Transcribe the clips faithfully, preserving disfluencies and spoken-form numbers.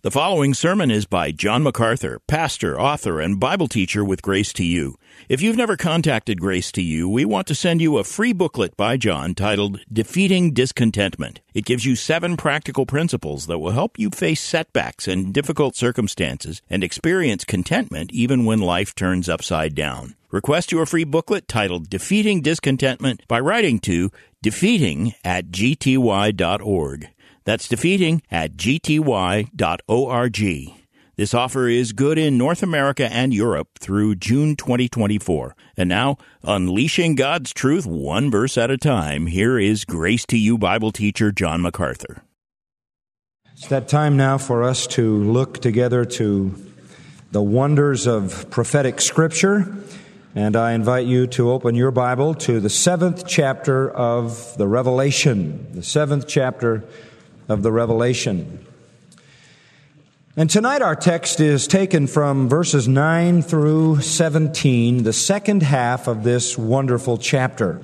The following sermon is by John MacArthur, pastor, author, and Bible teacher with Grace to You. If you've never contacted Grace to You, we want to send you a free booklet by John titled Defeating Discontentment. It gives you seven practical principles that will help you face setbacks and difficult circumstances and experience contentment even when life turns upside down. Request your free booklet titled Defeating Discontentment by writing to defeating at g t y dot org. That's defeating at g t y dot org. This offer is good in North America and Europe through June twenty twenty-four. And now, unleashing God's truth one verse at a time, here is Grace to You Bible teacher John MacArthur. It's that time now for us to look together to the wonders of prophetic Scripture. And I invite you to open your Bible to the seventh chapter of the Revelation. The seventh chapter of the Revelation. And tonight our text is taken from verses nine through seventeen, the second half of this wonderful chapter.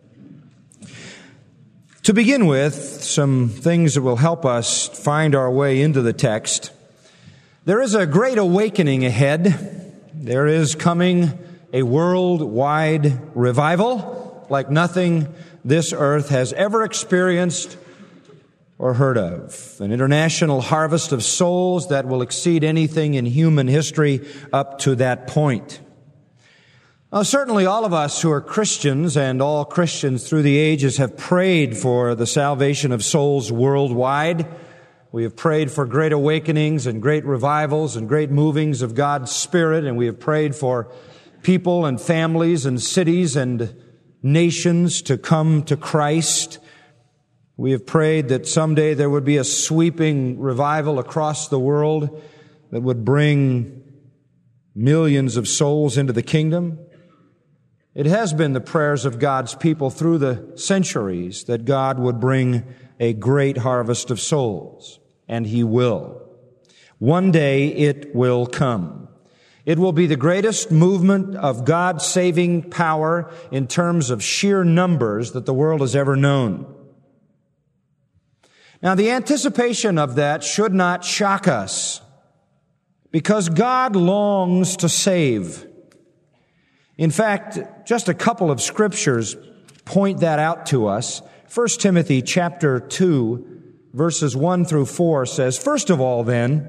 To begin with, some things that will help us find our way into the text. There is a great awakening ahead. There is coming a worldwide revival like nothing this earth has ever experienced or heard of. An international harvest of souls that will exceed anything in human history up to that point. Now, certainly all of us who are Christians and all Christians through the ages have prayed for the salvation of souls worldwide. We have prayed for great awakenings and great revivals and great movings of God's Spirit, and we have prayed for people and families and cities and nations to come to Christ. We have prayed that someday there would be a sweeping revival across the world that would bring millions of souls into the kingdom. It has been the prayers of God's people through the centuries that God would bring a great harvest of souls, and He will. One day it will come. It will be the greatest movement of God's saving power in terms of sheer numbers that the world has ever known. Now, the anticipation of that should not shock us, because God longs to save. In fact, just a couple of scriptures point that out to us. First Timothy chapter two, verses one through four says, "First of all, then,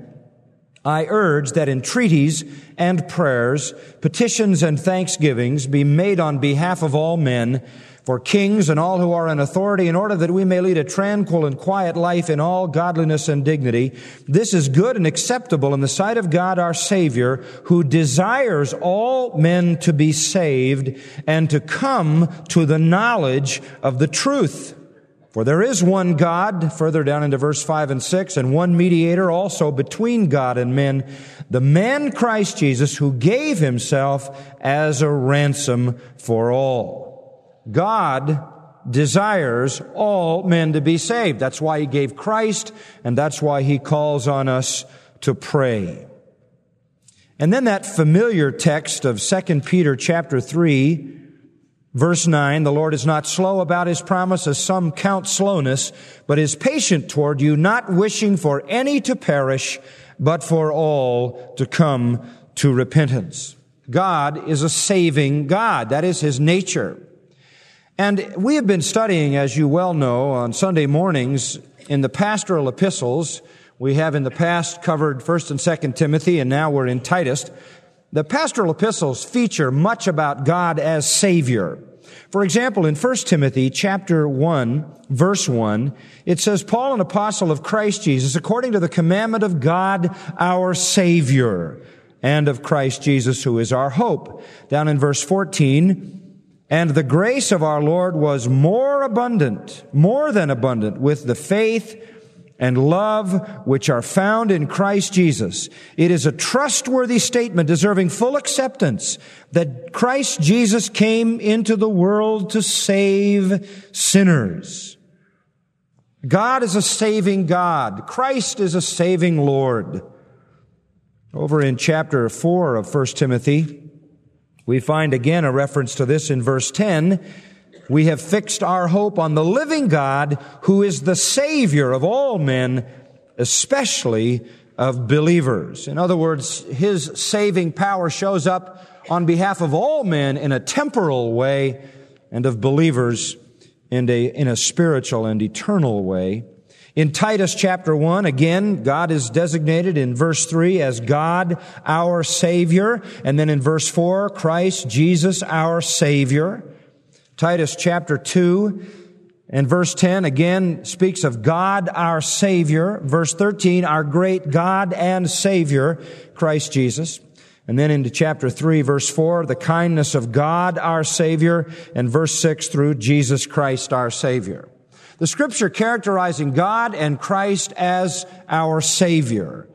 I urge that entreaties and prayers, petitions and thanksgivings be made on behalf of all men, for kings and all who are in authority, in order that we may lead a tranquil and quiet life in all godliness and dignity. This is good and acceptable in the sight of God our Savior, who desires all men to be saved and to come to the knowledge of the truth. For there is one God," further down into verse five and six, "and one mediator also between God and men, the man Christ Jesus, who gave Himself as a ransom for all." God desires all men to be saved. That's why He gave Christ, and that's why He calls on us to pray. And then that familiar text of Second Peter chapter three, verse nine, "The Lord is not slow about His promise, as some count slowness, but is patient toward you, not wishing for any to perish, but for all to come to repentance." God is a saving God. That is His nature. And we have been studying, as you well know, on Sunday mornings in the pastoral epistles. We have in the past covered First and Second Timothy, and now we're in Titus. The pastoral epistles feature much about God as Savior. For example, in First Timothy chapter one, verse one, it says, "Paul, an apostle of Christ Jesus, according to the commandment of God our Savior, and of Christ Jesus, who is our hope." Down in verse fourteen, "And the grace of our Lord was more abundant, more than abundant, with the faith and love which are found in Christ Jesus. It is a trustworthy statement deserving full acceptance that Christ Jesus came into the world to save sinners." God is a saving God. Christ is a saving Lord. Over in chapter four of First Timothy, we find again a reference to this in verse ten. "We have fixed our hope on the living God, who is the Savior of all men, especially of believers. In other words, His saving power shows up on behalf of all men in a temporal way and of believers in a, in a spiritual and eternal way. In Titus chapter one, again, God is designated in verse three as God, our Savior. And then in verse four, Christ Jesus, our Savior. Titus chapter two and verse ten, again, speaks of God, our Savior. Verse thirteen, our great God and Savior, Christ Jesus. And then into chapter three, verse four, the kindness of God, our Savior. And verse six through Jesus Christ, our Savior. The Scripture characterizing God and Christ as our Savior.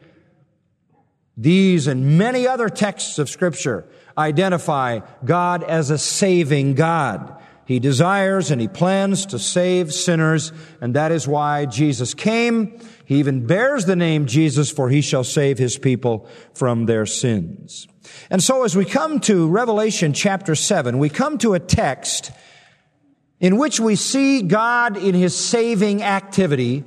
These and many other texts of Scripture identify God as a saving God. He desires and He plans to save sinners, and that is why Jesus came. He even bears the name Jesus, for He shall save His people from their sins. And so as we come to Revelation chapter seven, we come to a text in which we see God in His saving activity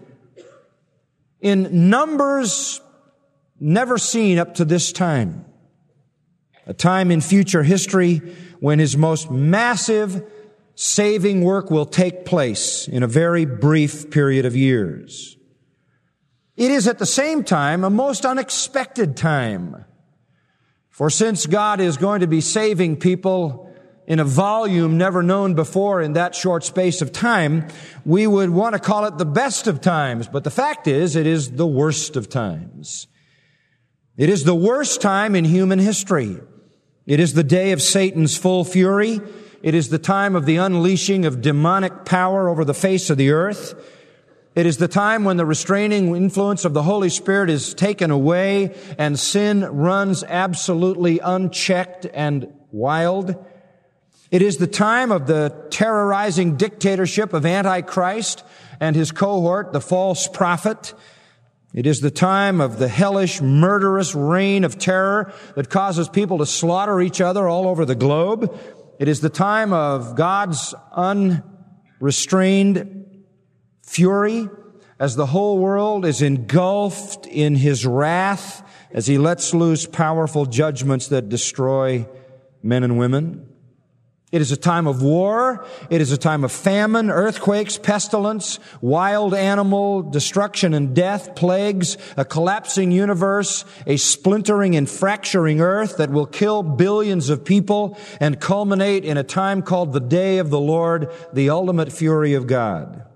in numbers never seen up to this time. A time in future history when His most massive saving work will take place in a very brief period of years. It is at the same time a most unexpected time. For since God is going to be saving people in a volume never known before in that short space of time, we would want to call it the best of times. But the fact is, it is the worst of times. It is the worst time in human history. It is the day of Satan's full fury. It is the time of the unleashing of demonic power over the face of the earth. It is the time when the restraining influence of the Holy Spirit is taken away and sin runs absolutely unchecked and wild. It is the time of the terrorizing dictatorship of Antichrist and his cohort, the false prophet. It is the time of the hellish, murderous reign of terror that causes people to slaughter each other all over the globe. It is the time of God's unrestrained fury as the whole world is engulfed in His wrath as He lets loose powerful judgments that destroy men and women. It is a time of war. It is a time of famine, earthquakes, pestilence, wild animal destruction and death, plagues, a collapsing universe, a splintering and fracturing earth that will kill billions of people and culminate in a time called the Day of the Lord, the ultimate fury of God.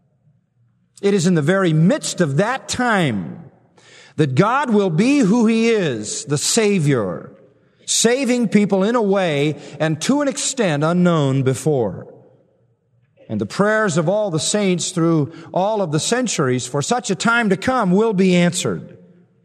It is in the very midst of that time that God will be who He is, the Savior, saving people in a way and to an extent unknown before. And the prayers of all the saints through all of the centuries for such a time to come will be answered.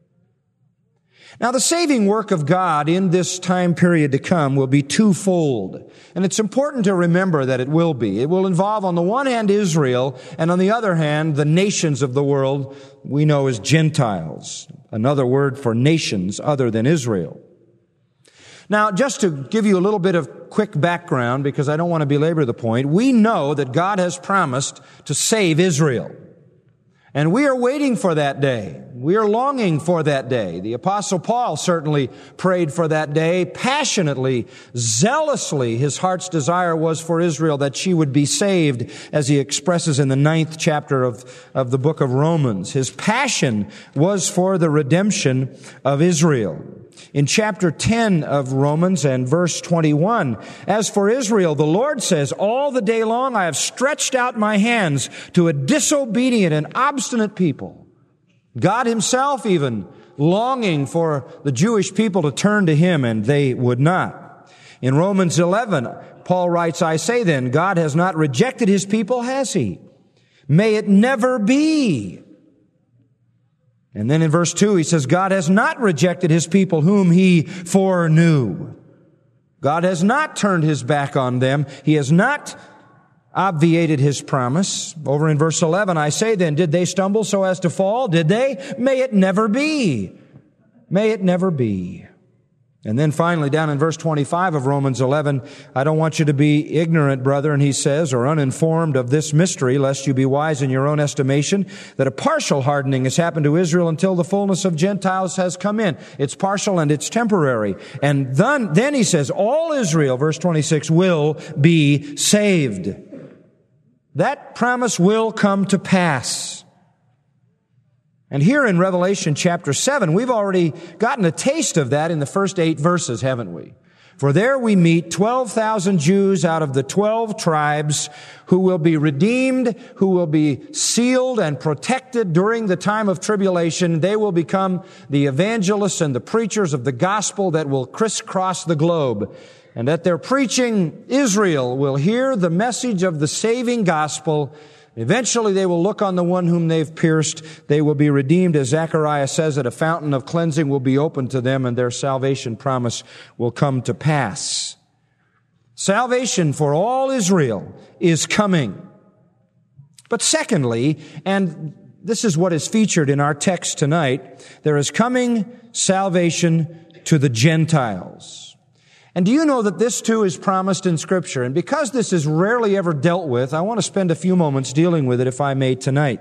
Now, the saving work of God in this time period to come will be twofold. And it's important to remember that it will be. It will involve, on the one hand, Israel, and on the other hand, the nations of the world we know as Gentiles. Another word for nations other than Israel. Now, just to give you a little bit of quick background, because I don't want to belabor the point, we know that God has promised to save Israel. And we are waiting for that day. We are longing for that day. The Apostle Paul certainly prayed for that day passionately, zealously. His heart's desire was for Israel that she would be saved, as he expresses in the ninth chapter of, of the book of Romans. His passion was for the redemption of Israel. In chapter ten of Romans and verse twenty-one, as for Israel, the Lord says, all the day long I have stretched out my hands to a disobedient and obstinate people. God Himself even longing for the Jewish people to turn to Him, and they would not. In Romans eleven, Paul writes, I say then, God has not rejected His people, has He? May it never be. And then in verse two, he says, God has not rejected His people whom He foreknew. God has not turned His back on them. He has not obviated His promise. Over in verse eleven, I say then, did they stumble so as to fall? Did they? May it never be. May it never be. And then finally, down in verse twenty-five of Romans eleven, I don't want you to be ignorant, brethren, he says, or uninformed of this mystery, lest you be wise in your own estimation, that a partial hardening has happened to Israel until the fullness of Gentiles has come in. It's partial and it's temporary. And then, then he says, all Israel, verse twenty-six, will be saved. That promise will come to pass. And here in Revelation chapter seven, we've already gotten a taste of that in the first eight verses, haven't we? For there we meet twelve thousand Jews out of the twelve tribes who will be redeemed, who will be sealed and protected during the time of tribulation. They will become the evangelists and the preachers of the gospel that will crisscross the globe. And at their preaching, Israel will hear the message of the saving gospel. Eventually they will look on the one whom they've pierced. They will be redeemed, as Zechariah says, that a fountain of cleansing will be opened to them and their salvation promise will come to pass. Salvation for all Israel is coming. But secondly, and this is what is featured in our text tonight, there is coming salvation to the Gentiles. And do you know that this too is promised in Scripture? And because this is rarely ever dealt with, I want to spend a few moments dealing with it, if I may, tonight.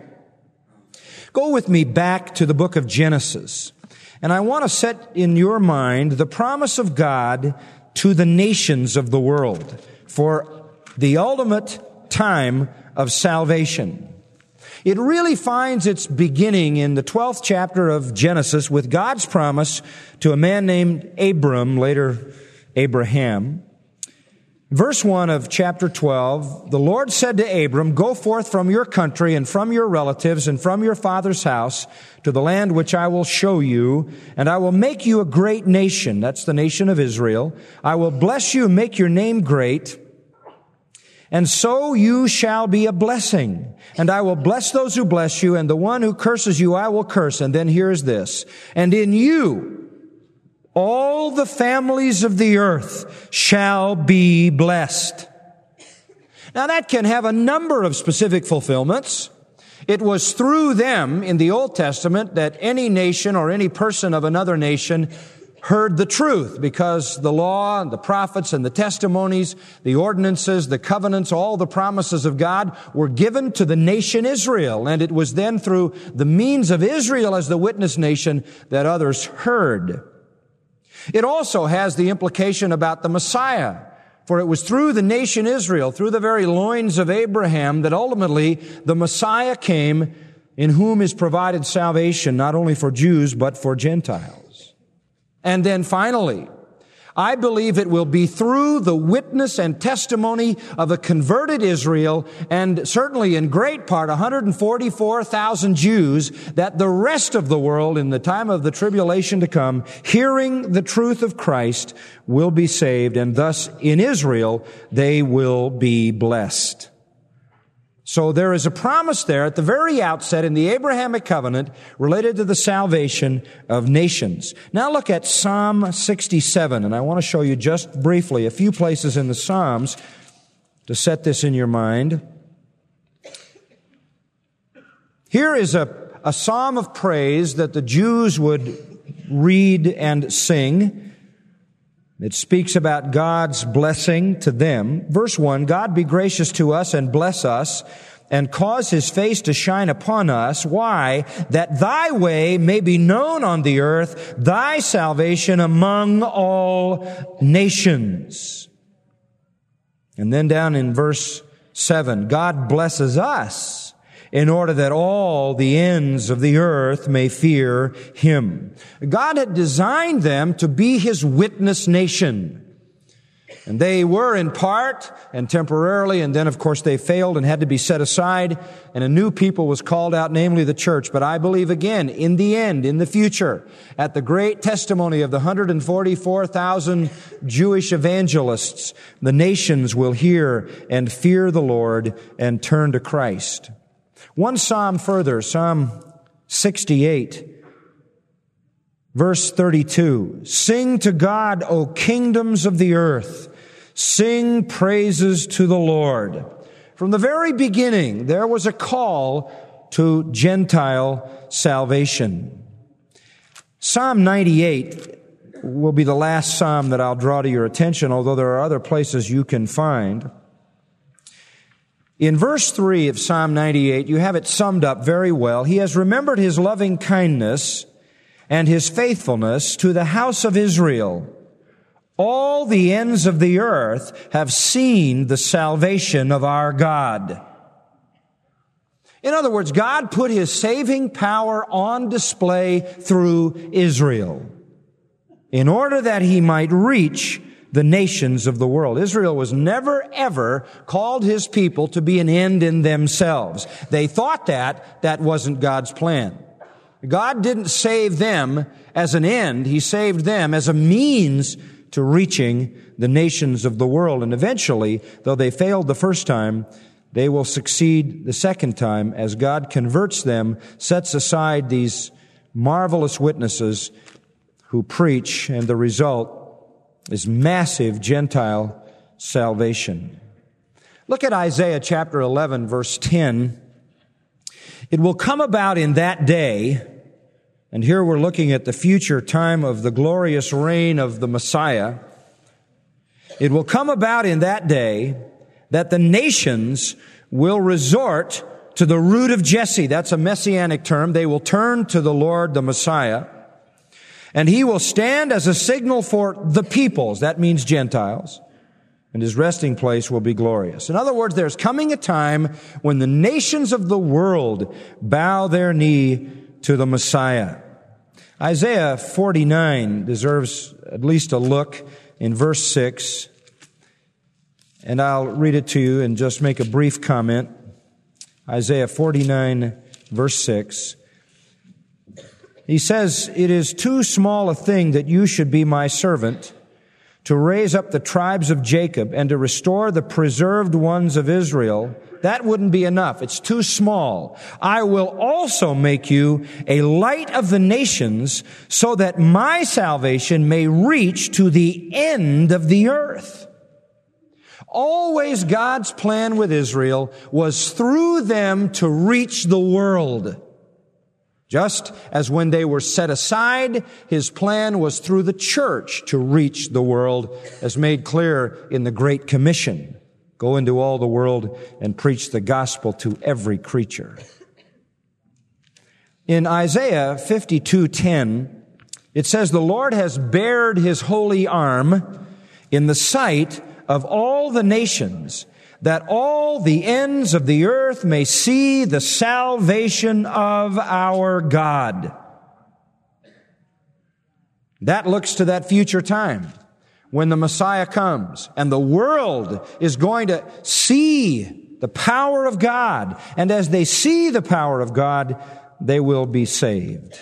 Go with me back to the book of Genesis. And I want to set in your mind the promise of God to the nations of the world for the ultimate time of salvation. It really finds its beginning in the twelfth chapter of Genesis with God's promise to a man named Abram, later Abraham. Verse one of chapter twelve, the Lord said to Abram, go forth from your country and from your relatives and from your father's house to the land which I will show you, and I will make you a great nation. That's the nation of Israel. I will bless you and make your name great, and so you shall be a blessing. And I will bless those who bless you, and the one who curses you I will curse. And then here's this, and in you all the families of the earth shall be blessed. Now that can have a number of specific fulfillments. It was through them in the Old Testament that any nation or any person of another nation heard the truth, because the law and the prophets and the testimonies, the ordinances, the covenants, all the promises of God were given to the nation Israel. And it was then through the means of Israel as the witness nation that others heard. It also has the implication about the Messiah, for it was through the nation Israel, through the very loins of Abraham, that ultimately the Messiah came, in whom is provided salvation not only for Jews but for Gentiles. And then finally, I believe it will be through the witness and testimony of a converted Israel, and certainly in great part one hundred forty-four thousand Jews, that the rest of the world in the time of the tribulation to come, hearing the truth of Christ, will be saved, and thus in Israel they will be blessed. So there is a promise there at the very outset in the Abrahamic covenant related to the salvation of nations. Now look at Psalm sixty-seven, and I want to show you just briefly a few places in the Psalms to set this in your mind. Here is a, a psalm of praise that the Jews would read and sing. It speaks about God's blessing to them. Verse one, God be gracious to us and bless us and cause His face to shine upon us. Why? That Thy way may be known on the earth, Thy salvation among all nations. And then down in verse seven, God blesses us in order that all the ends of the earth may fear Him. God had designed them to be His witness nation. And they were in part and temporarily, and then of course they failed and had to be set aside, and a new people was called out, namely the church. But I believe again, in the end, in the future, at the great testimony of the one hundred forty-four thousand Jewish evangelists, the nations will hear and fear the Lord and turn to Christ. One psalm further, Psalm sixty-eight, verse thirty-two. Sing to God, O kingdoms of the earth. Sing praises to the Lord. From the very beginning, there was a call to Gentile salvation. Psalm ninety-eight will be the last psalm that I'll draw to your attention, although there are other places you can find. In verse three of Psalm ninety-eight, you have it summed up very well. He has remembered his loving kindness and his faithfulness to the house of Israel. All the ends of the earth have seen the salvation of our God. In other words, God put his saving power on display through Israel in order that he might reach the nations of the world. Israel was never, ever called his people to be an end in themselves. They thought that. That wasn't God's plan. God didn't save them as an end. He saved them as a means to reaching the nations of the world. And eventually, though they failed the first time, they will succeed the second time as God converts them, sets aside these marvelous witnesses who preach, and the result is massive Gentile salvation. Look at Isaiah chapter eleven, verse ten. It will come about in that day, and here we're looking at the future time of the glorious reign of the Messiah. It will come about in that day that the nations will resort to the root of Jesse. That's a messianic term. They will turn to the Lord, the Messiah, and he will stand as a signal for the peoples. That means Gentiles. And his resting place will be glorious. In other words, there's coming a time when the nations of the world bow their knee to the Messiah. Isaiah forty-nine deserves at least a look in verse six. And I'll read it to you and just make a brief comment. Isaiah forty-nine, verse six. He says, "It is too small a thing that you should be my servant, to raise up the tribes of Jacob and to restore the preserved ones of Israel." That wouldn't be enough. It's too small. "I will also make you a light of the nations, so that my salvation may reach to the end of the earth." Always God's plan with Israel was through them to reach the world. Just as when they were set aside, his plan was through the church to reach the world, as made clear in the Great Commission. Go into all the world and preach the gospel to every creature. In Isaiah fifty-two ten, it says, "The Lord has bared his holy arm in the sight of all the nations, that all the ends of the earth may see the salvation of our God." That looks to that future time when the Messiah comes and the world is going to see the power of God. And as they see the power of God, they will be saved.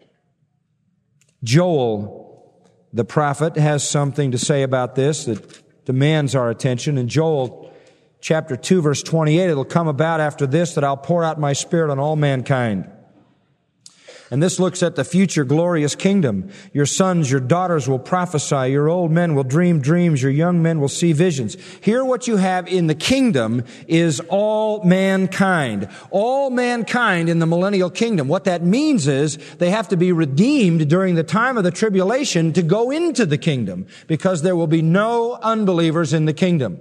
Joel, the prophet, has something to say about this that demands our attention. In Joel chapter two, verse twenty-eight, "It'll come about after this that I'll pour out my Spirit on all mankind." And this looks at the future glorious kingdom. "Your sons, your daughters will prophesy. Your old men will dream dreams. Your young men will see visions." Here what you have in the kingdom is all mankind. All mankind in the millennial kingdom. What that means is they have to be redeemed during the time of the tribulation to go into the kingdom, because there will be no unbelievers in the kingdom.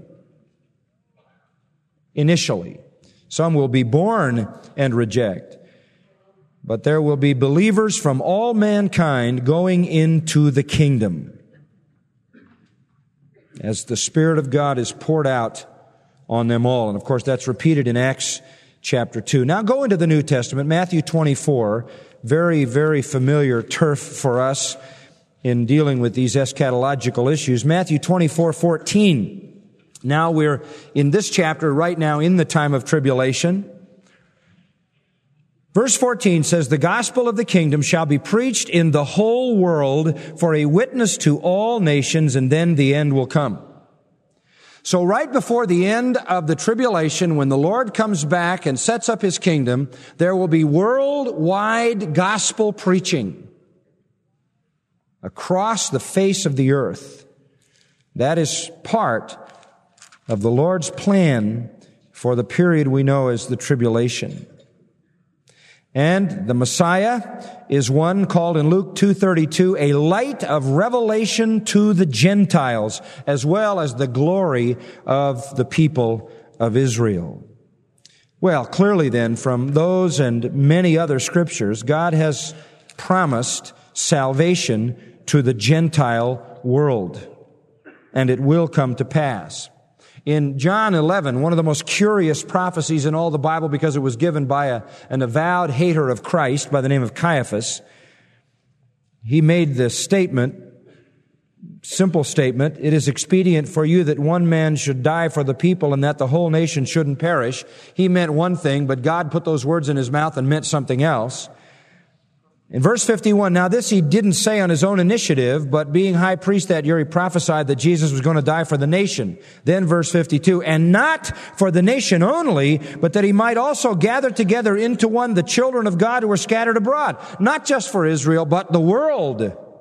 Initially. Some will be born and reject. But there will be believers from all mankind going into the kingdom as the Spirit of God is poured out on them all. And of course, that's repeated in Acts chapter two. Now go into the New Testament, Matthew twenty-four, very, very familiar turf for us in dealing with these eschatological issues. Matthew twenty-four fourteen. Now we're in this chapter right now in the time of tribulation. Verse fourteen says, "The gospel of the kingdom shall be preached in the whole world for a witness to all nations, and then the end will come." So right before the end of the tribulation, when the Lord comes back and sets up his kingdom, there will be worldwide gospel preaching across the face of the earth. That is part of the Lord's plan for the period we know as the tribulation. And the Messiah is one called in Luke two thirty-two, a light of revelation to the Gentiles, as well as the glory of the people of Israel. Well, clearly then, from those and many other scriptures, God has promised salvation to the Gentile world, and it will come to pass. In John eleven, one of the most curious prophecies in all the Bible, because it was given by a, an avowed hater of Christ by the name of Caiaphas, he made the statement, simple statement, "It is expedient for you that one man should die for the people and that the whole nation shouldn't perish." He meant one thing, but God put those words in his mouth and meant something else. In verse fifty-one, now this he didn't say on his own initiative, but being high priest that year, he prophesied that Jesus was going to die for the nation. Then verse fifty-two, and not for the nation only, but that he might also gather together into one the children of God who were scattered abroad. Not just for Israel, but the world.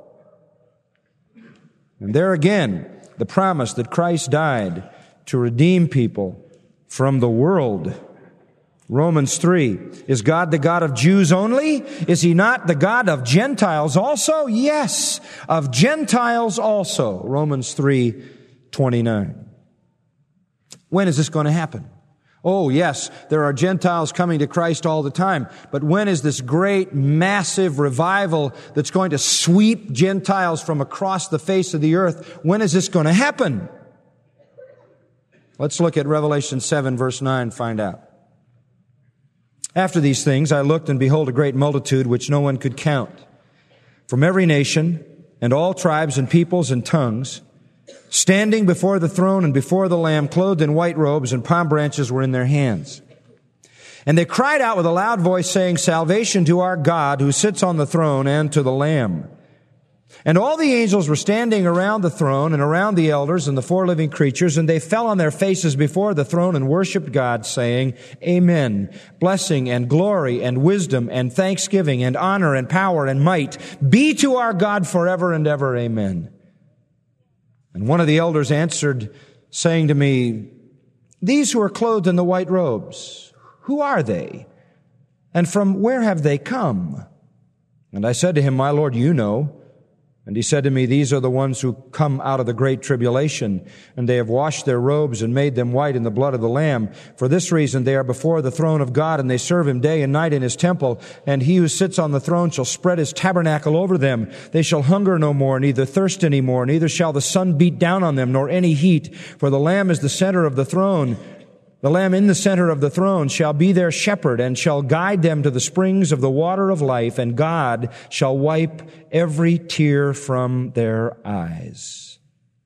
And there again, the promise that Christ died to redeem people from the world. Romans three, is God the God of Jews only? Is he not the God of Gentiles also? Yes, of Gentiles also. Romans three twenty-nine. When is this going to happen? Oh, yes, there are Gentiles coming to Christ all the time. But when is this great, massive revival that's going to sweep Gentiles from across the face of the earth? When is this going to happen? Let's look at Revelation seven, verse nine, find out. After these things, I looked, and behold, a great multitude which no one could count, from every nation and all tribes and peoples and tongues, standing before the throne and before the Lamb, clothed in white robes, and palm branches were in their hands. And they cried out with a loud voice, saying, Salvation to our God who sits on the throne and to the Lamb. And all the angels were standing around the throne and around the elders and the four living creatures, and they fell on their faces before the throne and worshiped God, saying, Amen. Blessing and glory and wisdom and thanksgiving and honor and power and might be to our God forever and ever. Amen. And one of the elders answered, saying to me, These who are clothed in the white robes, who are they? And from where have they come? And I said to him, My Lord, you know. And he said to me, These are the ones who come out of the great tribulation, and they have washed their robes and made them white in the blood of the Lamb. For this reason they are before the throne of God, and they serve him day and night in his temple. And he who sits on the throne shall spread his tabernacle over them. They shall hunger no more, neither thirst any more, neither shall the sun beat down on them, nor any heat. For the Lamb is the center of the throne. The Lamb in the center of the throne shall be their shepherd, and shall guide them to the springs of the water of life, and God shall wipe every tear from their eyes.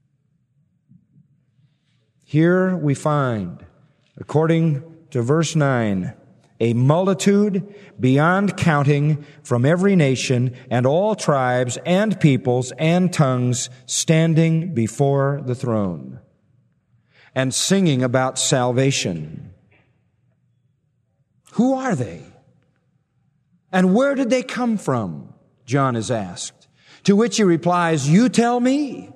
Here we find, according to verse nine, a multitude beyond counting from every nation and all tribes and peoples and tongues standing before the throne and singing about salvation. Who are they? And where did they come from? John is asked. To which he replies, You tell me.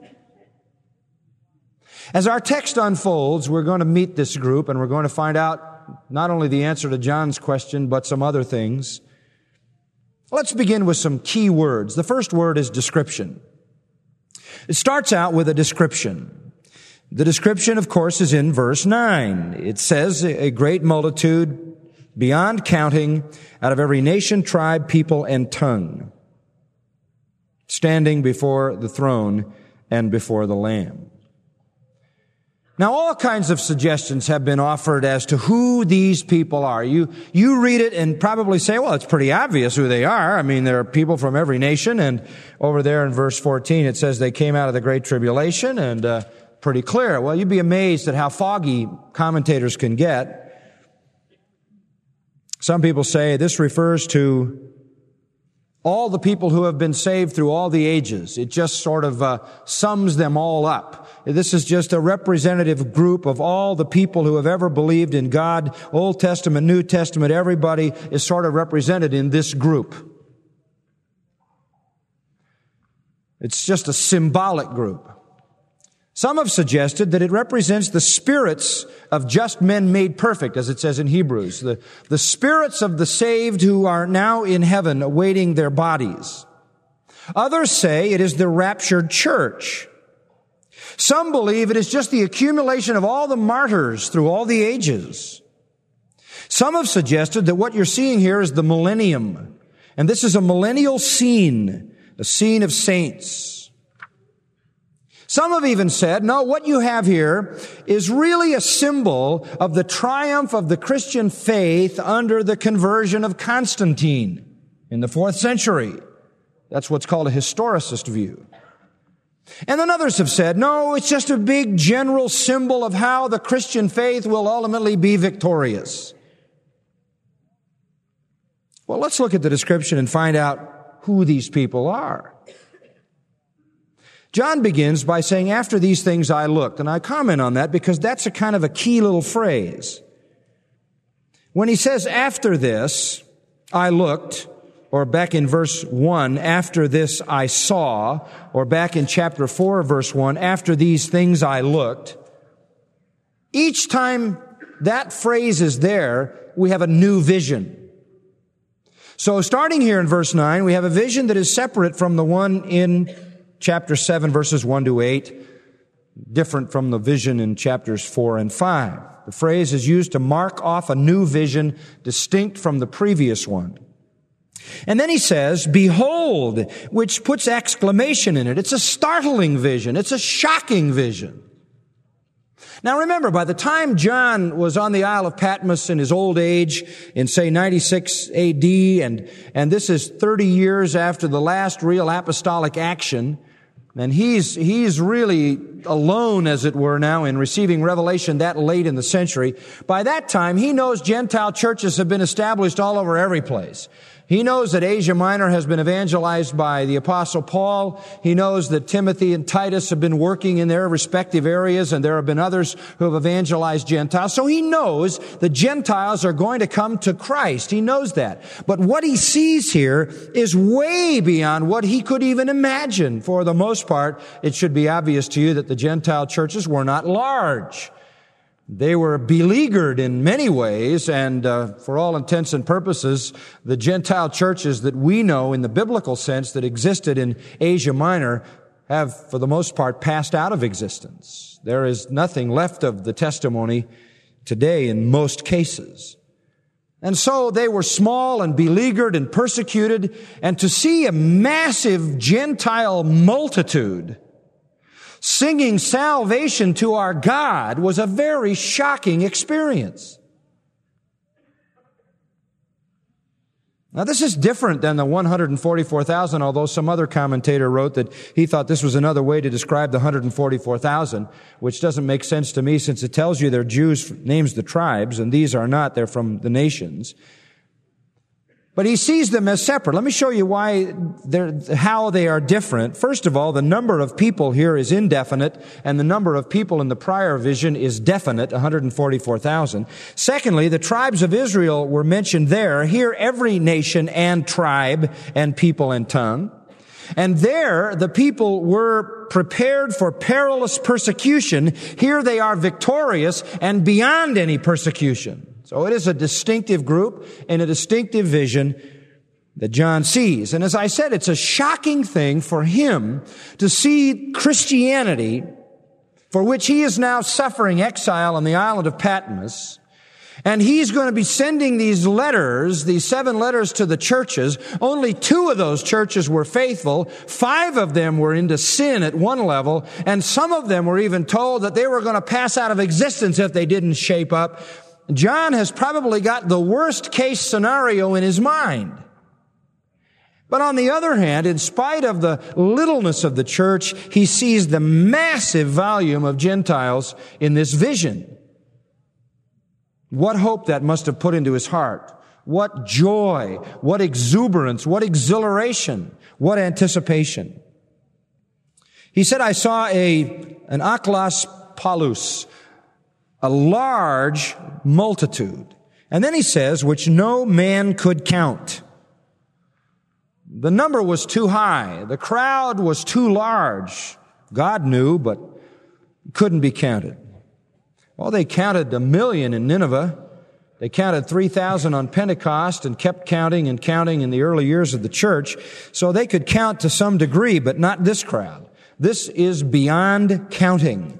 As our text unfolds, we're going to meet this group, and we're going to find out not only the answer to John's question, but some other things. Let's begin with some key words. The first word is description. It starts out with a description. The description, of course, is in verse nine. It says, a great multitude beyond counting out of every nation, tribe, people, and tongue, standing before the throne and before the Lamb. Now, all kinds of suggestions have been offered as to who these people are. You, you read it and probably say, well, it's pretty obvious who they are. I mean, there are people from every nation. And over there in verse fourteen, it says they came out of the great tribulation, and, uh, pretty clear. Well, you'd be amazed at how foggy commentators can get. Some people say this refers to all the people who have been saved through all the ages. It just sort of uh, sums them all up. This is just a representative group of all the people who have ever believed in God. Old Testament, New Testament, everybody is sort of represented in this group. It's just a symbolic group. Some have suggested that it represents the spirits of just men made perfect, as it says in Hebrews, the, the spirits of the saved who are now in heaven awaiting their bodies. Others say it is the raptured church. Some believe it is just the accumulation of all the martyrs through all the ages. Some have suggested that what you're seeing here is the millennium, and this is a millennial scene, a scene of saints. Some have even said, no, what you have here is really a symbol of the triumph of the Christian faith under the conversion of Constantine in the fourth century. That's what's called a historicist view. And then others have said, no, it's just a big general symbol of how the Christian faith will ultimately be victorious. Well, let's look at the description and find out who these people are. John begins by saying, after these things I looked. And I comment on that because that's a kind of a key little phrase. When he says, after this I looked, or back in verse one, after this I saw, or back in chapter four, verse one, after these things I looked, each time that phrase is there, we have a new vision. So starting here in verse nine, we have a vision that is separate from the one in chapter seven, verses one to eight, different from the vision in chapters four and five. The phrase is used to mark off a new vision distinct from the previous one. And then he says, behold, which puts exclamation in it. It's a startling vision. It's a shocking vision. Now remember, by the time John was on the Isle of Patmos in his old age, in say ninety-six A D, and, and this is thirty years after the last real apostolic action, and he's, he's really alone, as it were, now in receiving revelation that late in the century. By that time, he knows Gentile churches have been established all over every place. He knows that Asia Minor has been evangelized by the Apostle Paul. He knows that Timothy and Titus have been working in their respective areas, and there have been others who have evangelized Gentiles. So he knows the Gentiles are going to come to Christ. He knows that. But what he sees here is way beyond what he could even imagine. For the most part, it should be obvious to you that the Gentile churches were not large. They were beleaguered in many ways, and uh, for all intents and purposes, the Gentile churches that we know in the biblical sense that existed in Asia Minor have, for the most part, passed out of existence. There is nothing left of the testimony today in most cases. And so they were small and beleaguered and persecuted, and to see a massive Gentile multitude singing salvation to our God was a very shocking experience. Now, this is different than the one hundred forty-four thousand, although some other commentator wrote that he thought this was another way to describe the one hundred forty-four thousand, which doesn't make sense to me since it tells you they're Jews, names the tribes, and these are not, they're from the nations. But he sees them as separate. Let me show you why they're, how they are different. First of all, the number of people here is indefinite, and the number of people in the prior vision is definite, one hundred forty-four thousand. Secondly, the tribes of Israel were mentioned there. Here, every nation and tribe and people and tongue. And there, the people were prepared for perilous persecution. Here they are victorious and beyond any persecution. So it is a distinctive group and a distinctive vision that John sees. And as I said, it's a shocking thing for him to see Christianity, for which he is now suffering exile on the island of Patmos. And he's going to be sending these letters, these seven letters to the churches. Only two of those churches were faithful. Five of them were into sin at one level. And some of them were even told that they were going to pass out of existence if they didn't shape up. John has probably got the worst case scenario in his mind. But on the other hand, in spite of the littleness of the church, he sees the massive volume of Gentiles in this vision. What hope that must have put into his heart. What joy, what exuberance, what exhilaration, what anticipation. He said, I saw a, an aklos palus, a large multitude. And then he says, which no man could count. The number was too high. The crowd was too large. God knew, but couldn't be counted. Well, they counted a million in Nineveh. They counted three thousand on Pentecost and kept counting and counting in the early years of the church. So they could count to some degree, but not this crowd. This is beyond counting.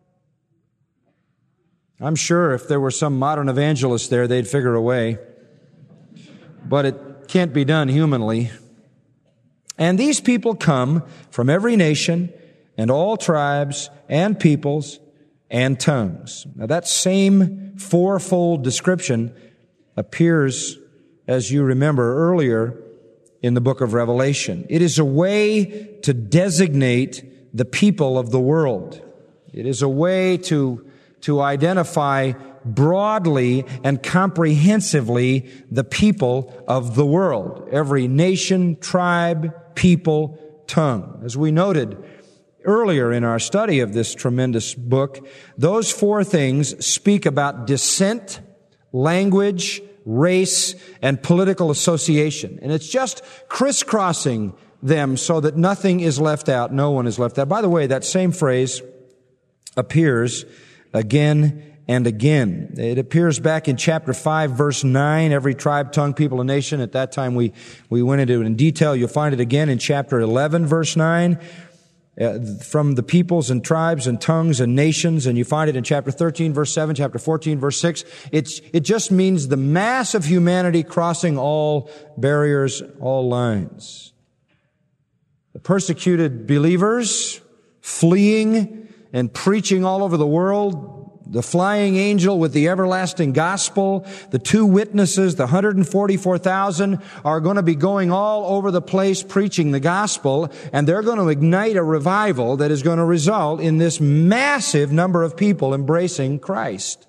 I'm sure if there were some modern evangelist there, they'd figure a way. But it can't be done humanly. And these people come from every nation and all tribes and peoples and tongues. Now that same fourfold description appears, as you remember earlier, in the book of Revelation. It is a way to designate the people of the world. It is a way to, to identify broadly and comprehensively the people of the world. Every nation, tribe, people, tongue. As we noted earlier in our study of this tremendous book, those four things speak about descent, language, race, and political association. And it's just crisscrossing them so that nothing is left out, no one is left out. By the way, that same phrase appears again and again. It appears back in chapter five, verse nine, every tribe, tongue, people, and nation. At that time, we, we went into it in detail. You'll find it again in chapter eleven, verse nine, uh, from the peoples and tribes and tongues and nations. And you find it in chapter thirteen, verse seven, chapter fourteen, verse six. It's, it just means the mass of humanity crossing all barriers, all lines. The persecuted believers fleeing and preaching all over the world, the flying angel with the everlasting gospel, the two witnesses, the one hundred forty-four thousand are going to be going all over the place preaching the gospel, and they're going to ignite a revival that is going to result in this massive number of people embracing Christ.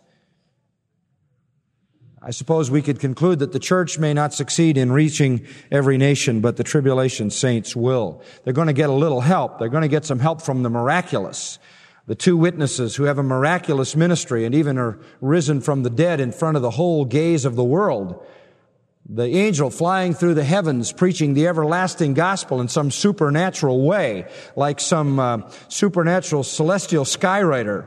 I suppose we could conclude that the church may not succeed in reaching every nation, but the tribulation saints will. They're going to get a little help. They're going to get some help from the miraculous. The two witnesses who have a miraculous ministry and even are risen from the dead in front of the whole gaze of the world. The angel flying through the heavens preaching the everlasting gospel in some supernatural way, like some uh, supernatural celestial skywriter.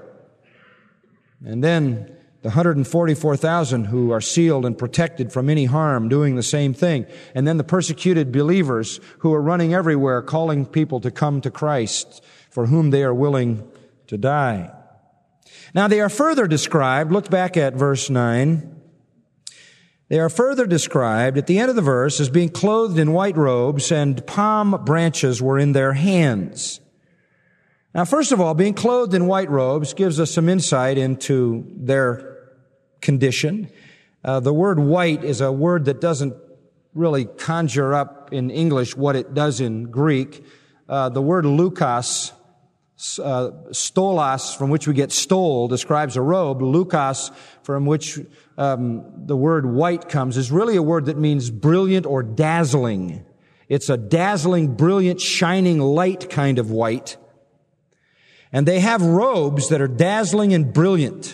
And then the one hundred forty-four thousand who are sealed and protected from any harm doing the same thing. And then the persecuted believers who are running everywhere calling people to come to Christ, for whom they are willing to die. Now they are further described, look back at verse nine. They are further described at the end of the verse as being clothed in white robes, and palm branches were in their hands. Now, first of all, being clothed in white robes gives us some insight into their condition. Uh, the word white is a word that doesn't really conjure up in English what it does in Greek. Uh, the word lukos, uh, stolos, from which we get stole, describes a robe. Lukos, from which um, the word white comes, is really a word that means brilliant or dazzling. It's a dazzling, brilliant, shining light kind of white. And they have robes that are dazzling and brilliant.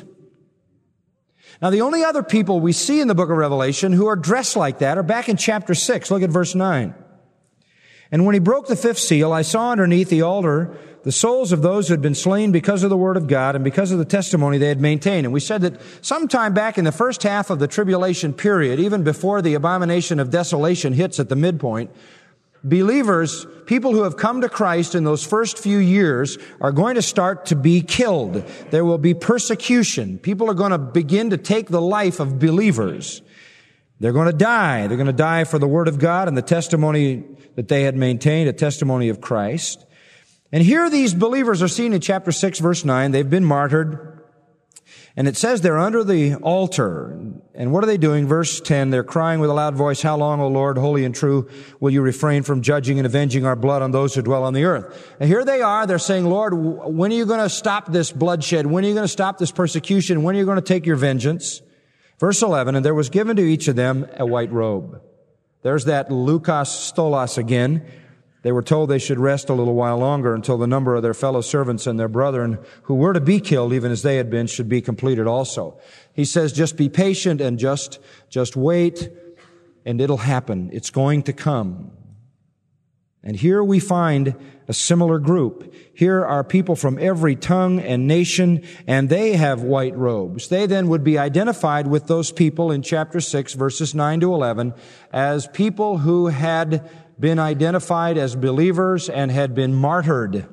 Now, the only other people we see in the book of Revelation who are dressed like that are back in chapter six. Look at verse nine. And when he broke the fifth seal, I saw underneath the altar the souls of those who had been slain because of the word of God and because of the testimony they had maintained. And we said that sometime back in the first half of the tribulation period, even before the abomination of desolation hits at the midpoint, believers, people who have come to Christ in those first few years, are going to start to be killed. There will be persecution. People are going to begin to take the life of believers. They're going to die. They're going to die for the Word of God and the testimony that they had maintained, a testimony of Christ. And here these believers are seen in chapter six, verse nine. They've been martyred. And it says they're under the altar. And what are they doing? Verse ten, they're crying with a loud voice, "How long, O Lord, holy and true, will you refrain from judging and avenging our blood on those who dwell on the earth?" And here they are. They're saying, "Lord, when are you going to stop this bloodshed? When are you going to stop this persecution? When are you going to take your vengeance?" Verse eleven, and there was given to each of them a white robe. There's that lukos stolos again. They were told they should rest a little while longer until the number of their fellow servants and their brethren who were to be killed, even as they had been, should be completed also. He says, just be patient and just, just wait, and it'll happen. It's going to come. And here we find a similar group. Here are people from every tongue and nation, and they have white robes. They then would be identified with those people in chapter six, verses nine to eleven, as people who had been identified as believers and had been martyred.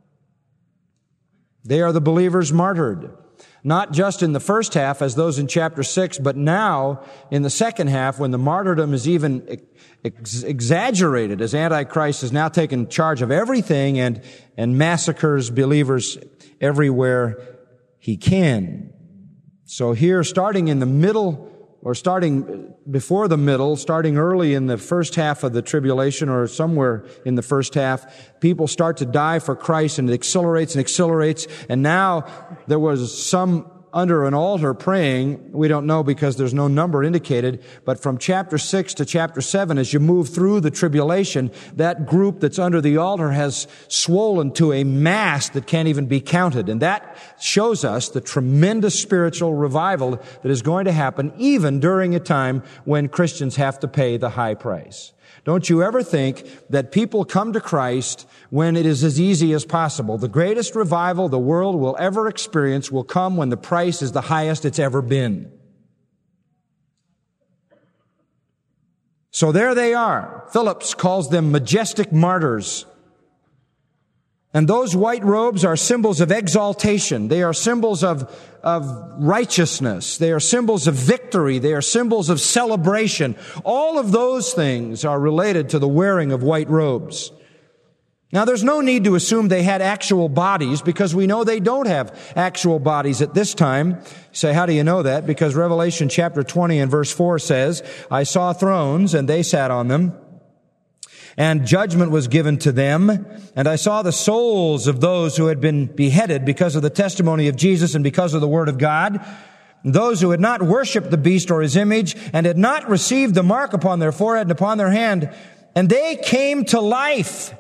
They are the believers martyred. Not just in the first half as those in chapter six, but now in the second half when the martyrdom is even ex- exaggerated as Antichrist has now taken charge of everything and, and massacres believers everywhere he can. So here, starting in the middle, or starting before the middle, starting early in the first half of the tribulation or somewhere in the first half, people start to die for Christ, and it accelerates and accelerates. And now there was some under an altar praying. We don't know because there's no number indicated. But from chapter six to chapter seven, as you move through the tribulation, that group that's under the altar has swollen to a mass that can't even be counted. And that shows us the tremendous spiritual revival that is going to happen even during a time when Christians have to pay the high price. Don't you ever think that people come to Christ when it is as easy as possible. The greatest revival the world will ever experience will come when the price is the highest it's ever been. So there they are. Phillips calls them majestic martyrs. And those white robes are symbols of exaltation. They are symbols of, of righteousness. They are symbols of victory. They are symbols of celebration. All of those things are related to the wearing of white robes. Now, there's no need to assume they had actual bodies because we know they don't have actual bodies at this time. You say, how do you know that? Because Revelation chapter twenty and verse four says, I saw thrones and they sat on them. And judgment was given to them. And I saw the souls of those who had been beheaded because of the testimony of Jesus and because of the word of God. Those who had not worshipped the beast or his image and had not received the mark upon their forehead and upon their hand. And they came to life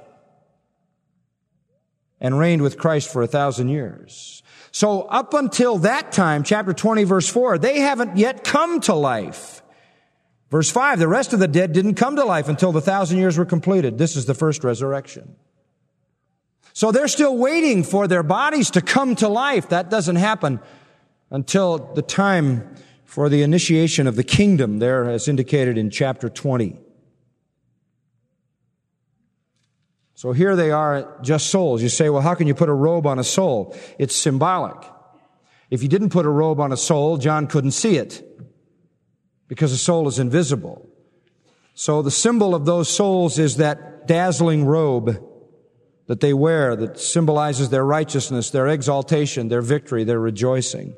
and reigned with Christ for a thousand years. So up until that time, chapter twenty, verse four, they haven't yet come to life. Verse five, the rest of the dead didn't come to life until the thousand years were completed. This is the first resurrection. So they're still waiting for their bodies to come to life. That doesn't happen until the time for the initiation of the kingdom there, as indicated in chapter twenty. So here they are, just souls. You say, well, how can you put a robe on a soul? It's symbolic. If you didn't put a robe on a soul, John couldn't see it, because the soul is invisible. So the symbol of those souls is that dazzling robe that they wear that symbolizes their righteousness, their exaltation, their victory, their rejoicing.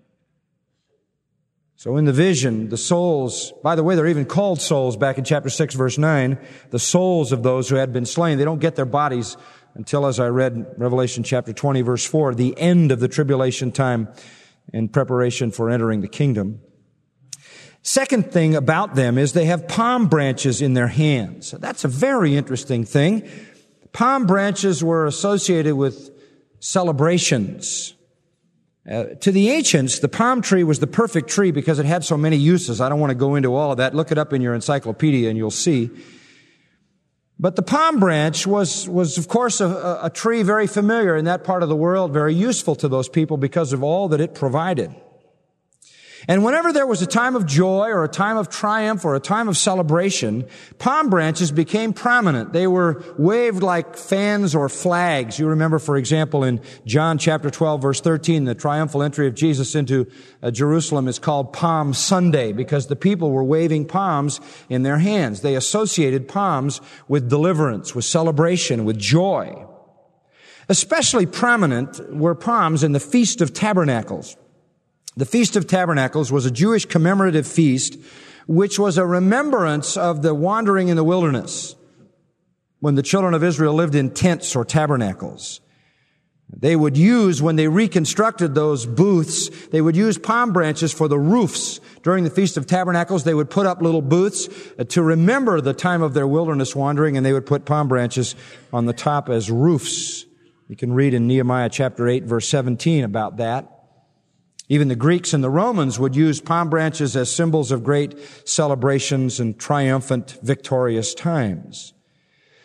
So in the vision, the souls, by the way, they're even called souls back in chapter six, verse nine, the souls of those who had been slain. They don't get their bodies until, as I read Revelation chapter twenty, verse four, the end of the tribulation time in preparation for entering the kingdom. Second thing about them is they have palm branches in their hands. That's a very interesting thing. Palm branches were associated with celebrations. Uh, to the ancients, the palm tree was the perfect tree because it had so many uses. I don't want to go into all of that. Look it up in your encyclopedia and you'll see. But the palm branch was, was of course, a, a tree very familiar in that part of the world, very useful to those people because of all that it provided. And whenever there was a time of joy or a time of triumph or a time of celebration, palm branches became prominent. They were waved like fans or flags. You remember, for example, in John chapter twelve, verse thirteen, the triumphal entry of Jesus into uh, Jerusalem is called Palm Sunday because the people were waving palms in their hands. They associated palms with deliverance, with celebration, with joy. Especially prominent were palms in the Feast of Tabernacles. The Feast of Tabernacles was a Jewish commemorative feast, which was a remembrance of the wandering in the wilderness when the children of Israel lived in tents or tabernacles. They would use, when they reconstructed those booths, they would use palm branches for the roofs. During the Feast of Tabernacles, they would put up little booths to remember the time of their wilderness wandering, and they would put palm branches on the top as roofs. You can read in Nehemiah chapter eight, verse seventeen about that. Even the Greeks and the Romans would use palm branches as symbols of great celebrations and triumphant, victorious times.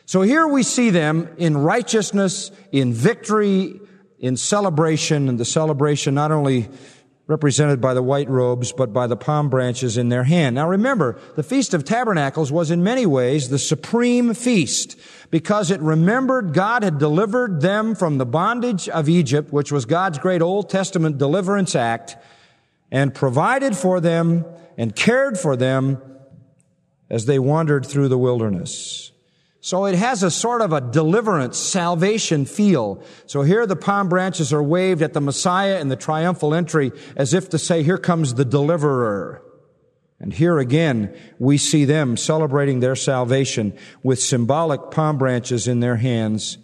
So here we see them in righteousness, in victory, in celebration, and the celebration not only represented by the white robes, but by the palm branches in their hand. Now remember, the Feast of Tabernacles was in many ways the supreme feast because it remembered God had delivered them from the bondage of Egypt, which was God's great Old Testament deliverance act, and provided for them and cared for them as they wandered through the wilderness. So it has a sort of a deliverance, salvation feel. So here the palm branches are waved at the Messiah in the triumphal entry as if to say, here comes the deliverer. And here again, we see them celebrating their salvation with symbolic palm branches in their hands,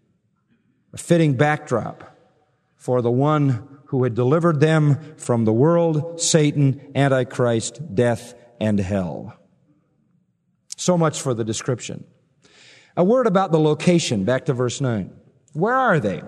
a fitting backdrop for the one who had delivered them from the world, Satan, Antichrist, death, and hell. So much for the description. A word about the location, back to verse nine. Where are they?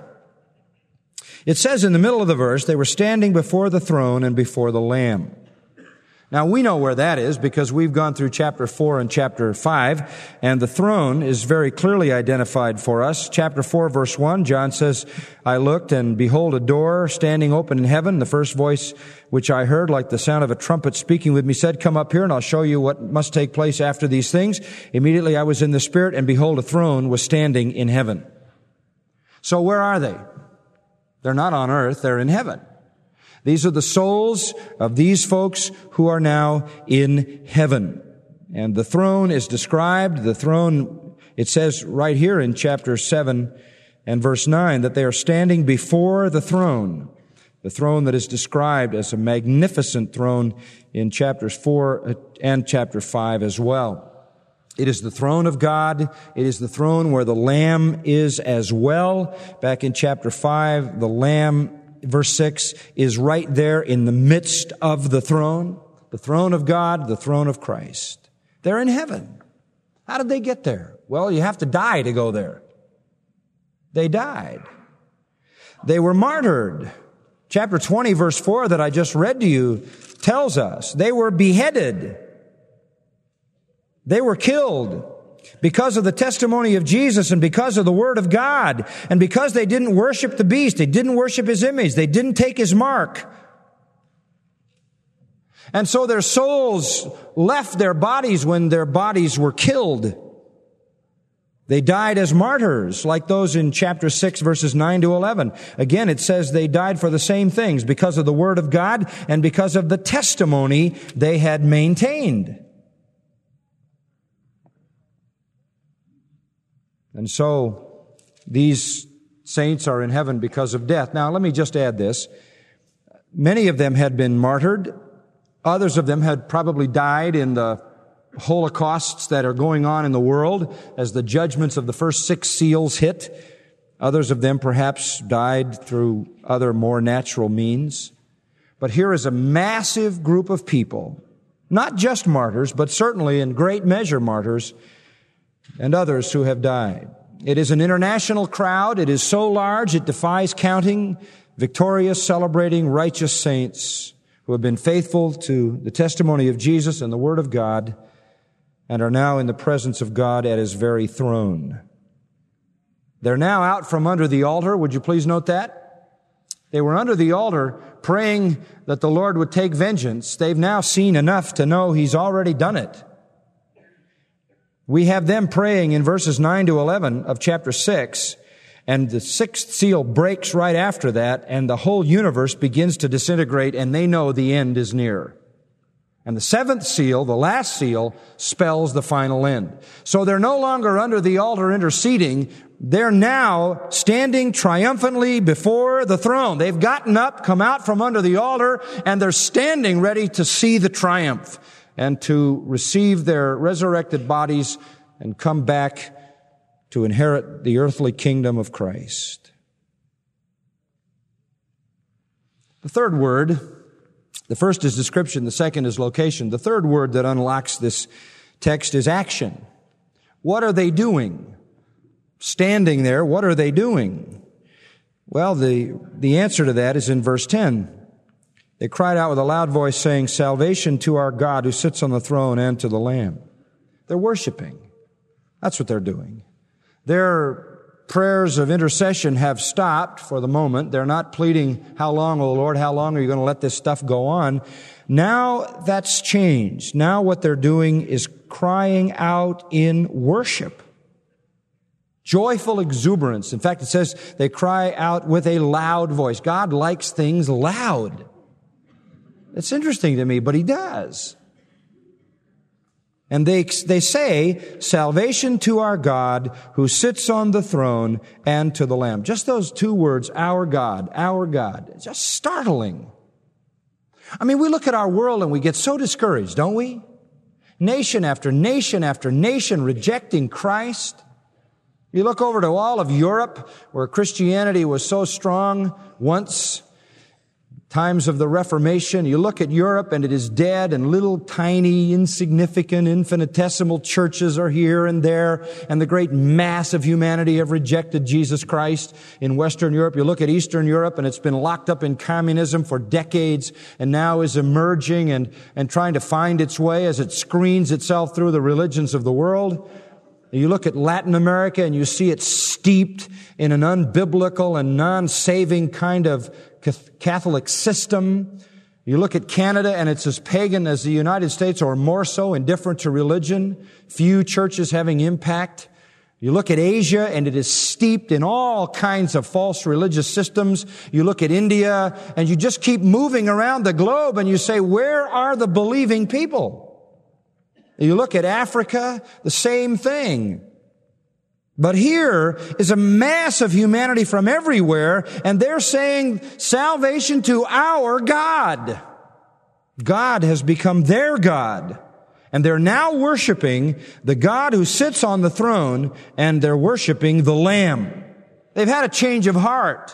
It says in the middle of the verse, they were standing before the throne and before the Lamb. Now we know where that is because we've gone through chapter four and chapter five, and the throne is very clearly identified for us. Chapter four, verse one, John says, I looked and behold a door standing open in heaven. The first voice which I heard, like the sound of a trumpet speaking with me, said, come up here and I'll show you what must take place after these things. Immediately I was in the Spirit, and behold, a throne was standing in heaven. So where are they? They're not on earth, they're in heaven. These are the souls of these folks who are now in heaven. And the throne is described. The throne, it says right here in chapter seven and verse nine that they are standing before the throne. The throne that is described as a magnificent throne in chapters four and chapter five as well. It is the throne of God. It is the throne where the Lamb is as well. Back in chapter five, the Lamb, verse six, is right there in the midst of the throne. The throne of God, the throne of Christ. They're in heaven. How did they get there? Well, you have to die to go there. They died. They were martyred. Chapter twenty, verse four that I just read to you tells us they were beheaded. They were killed because of the testimony of Jesus and because of the Word of God and because they didn't worship the beast. They didn't worship his image. They didn't take his mark. And so their souls left their bodies when their bodies were killed. They died as martyrs, like those in chapter six, verses nine to eleven. Again, it says they died for the same things, because of the Word of God and because of the testimony they had maintained. And so these saints are in heaven because of death. Now, let me just add this. Many of them had been martyred. Others of them had probably died in the holocausts that are going on in the world as the judgments of the first six seals hit. Others of them perhaps died through other more natural means. But here is a massive group of people, not just martyrs, but certainly in great measure martyrs, and others who have died. It is an international crowd. It is so large it defies counting, victorious, celebrating, righteous saints who have been faithful to the testimony of Jesus and the Word of God and are now in the presence of God at His very throne. They're now out from under the altar. Would you please note that? They were under the altar praying that the Lord would take vengeance. They've now seen enough to know He's already done it. We have them praying in verses nine to eleven of chapter six, and the sixth seal breaks right after that, and the whole universe begins to disintegrate, and they know the end is near. And the seventh seal, the last seal, spells the final end. So they're no longer under the altar interceding. They're now standing triumphantly before the throne. They've gotten up, come out from under the altar, and they're standing ready to see the triumph and to receive their resurrected bodies and come back to inherit the earthly kingdom of Christ. The third word, the first is description, the second is location. The third word that unlocks this text is action. What are they doing? Standing there, what are they doing? Well, the, the answer to that is in verse ten. They cried out with a loud voice, saying, "Salvation to our God who sits on the throne and to the Lamb." They're worshiping. That's what they're doing. Their prayers of intercession have stopped for the moment. They're not pleading, how long, O Lord, how long are you going to let this stuff go on? Now that's changed. Now what they're doing is crying out in worship. Joyful exuberance. In fact, it says they cry out with a loud voice. God likes things loud. It's interesting to me, but He does. And they, they say, salvation to our God who sits on the throne and to the Lamb. Just those two words, our God, our God. It's just startling. I mean, we look at our world and we get so discouraged, don't we? Nation after nation after nation rejecting Christ. You look over to all of Europe, where Christianity was so strong once, times of the Reformation. You look at Europe and it is dead, and little tiny, insignificant, infinitesimal churches are here and there, and the great mass of humanity have rejected Jesus Christ in Western Europe. You look at Eastern Europe and it's been locked up in communism for decades and now is emerging and, and trying to find its way as it screens itself through the religions of the world. You look at Latin America and you see it steeped in an unbiblical and non-saving kind of Catholic system. You look at Canada and it's as pagan as the United States, or more so, indifferent to religion. Few churches having impact. You look at Asia and it is steeped in all kinds of false religious systems. You look at India and you just keep moving around the globe and you say, where are the believing people? You look at Africa, the same thing. But here is a mass of humanity from everywhere, and they're saying salvation to our God. God has become their God. And they're now worshiping the God who sits on the throne, and they're worshiping the Lamb. They've had a change of heart.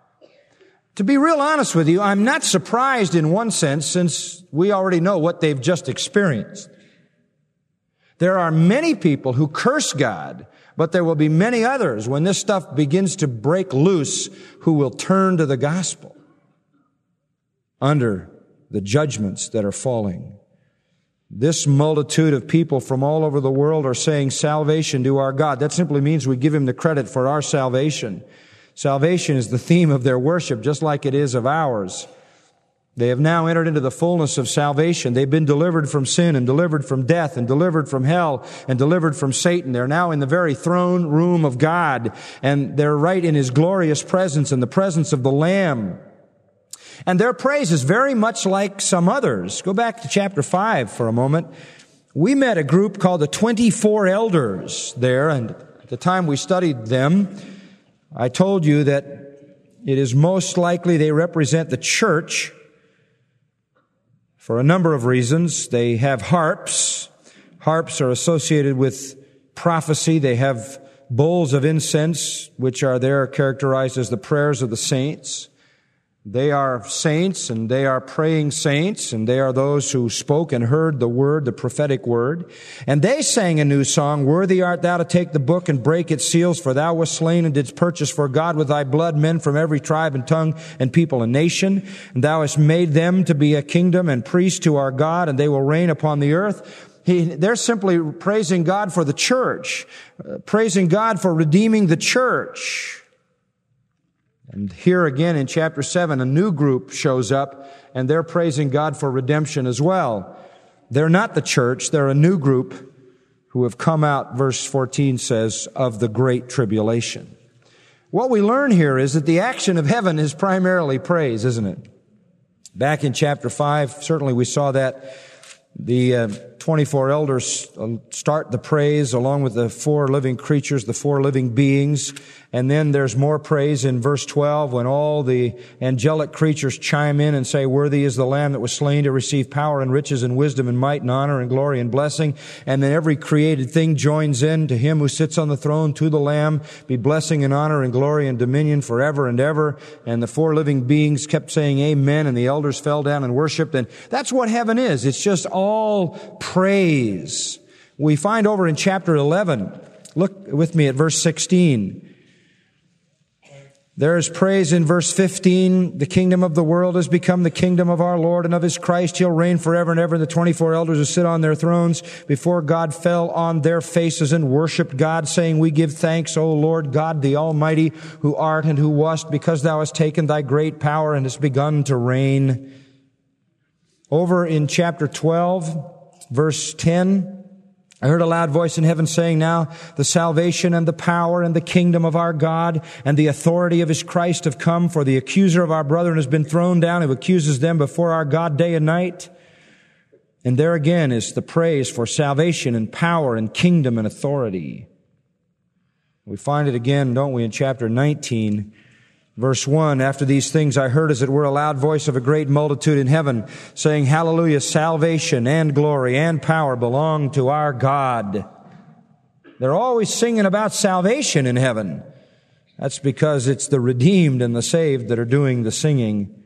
To be real honest with you, I'm not surprised in one sense, since we already know what they've just experienced. There are many people who curse God, but there will be many others when this stuff begins to break loose who will turn to the gospel under the judgments that are falling. This multitude of people from all over the world are saying salvation to our God. That simply means we give Him the credit for our salvation. Salvation is the theme of their worship, just like it is of ours. They have now entered into the fullness of salvation. They've been delivered from sin and delivered from death and delivered from hell and delivered from Satan. They're now in the very throne room of God, and they're right in His glorious presence, in the presence of the Lamb. And their praise is very much like some others. Go back to chapter five for a moment. We met a group called the twenty-four elders there, and at the time we studied them, I told you that it is most likely they represent the church. For a number of reasons. They have harps. Harps are associated with prophecy. They have bowls of incense, which are there characterized as the prayers of the saints. They are saints, and they are praying saints, and they are those who spoke and heard the word, the prophetic word. And they sang a new song, "Worthy art thou to take the book and break its seals, for thou wast slain and didst purchase for God with thy blood men from every tribe and tongue and people and nation. And thou hast made them to be a kingdom and priests to our God, and they will reign upon the earth." He, they're simply praising God for the church, uh, praising God for redeeming the church. And here again in chapter seven, a new group shows up, and they're praising God for redemption as well. They're not the church. They're a new group who have come out, verse fourteen says, of the great tribulation. What we learn here is that the action of heaven is primarily praise, isn't it? Back in chapter five, certainly we saw that. The uh, twenty-four elders start the praise along with the four living creatures, the four living beings. And then there's more praise in verse twelve when all the angelic creatures chime in and say, "Worthy is the Lamb that was slain to receive power and riches and wisdom and might and honor and glory and blessing." And then every created thing joins in to Him who sits on the throne, to the Lamb, be blessing and honor and glory and dominion forever and ever. And the four living beings kept saying amen, and the elders fell down and worshiped. And that's what heaven is. It's just all praise. We find over in chapter eleven, look with me at verse sixteen. There is praise in verse fifteen. The kingdom of the world has become the kingdom of our Lord and of His Christ. He'll reign forever and ever. And the twenty-four elders who sit on their thrones before God fell on their faces and worshiped God, saying, we give thanks, O Lord God, the Almighty, who art and who wast, because thou hast taken thy great power and hast begun to reign. Over in chapter twelve, verse ten, I heard a loud voice in heaven saying, now the salvation and the power and the kingdom of our God and the authority of His Christ have come, for the accuser of our brethren has been thrown down, who accuses them before our God day and night. And there again is the praise for salvation and power and kingdom and authority. We find it again, don't we, in chapter nineteen, verse one, after these things I heard as it were a loud voice of a great multitude in heaven, saying, hallelujah, salvation and glory and power belong to our God. They're always singing about salvation in heaven. That's because it's the redeemed and the saved that are doing the singing.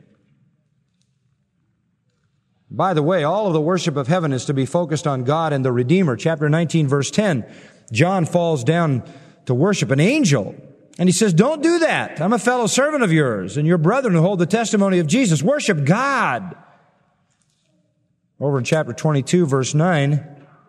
By the way, all of the worship of heaven is to be focused on God and the Redeemer. Chapter nineteen, verse ten, John falls down to worship an angel. And he says, don't do that. I'm a fellow servant of yours and your brethren who hold the testimony of Jesus. Worship God. Over in chapter twenty-two, verse nine,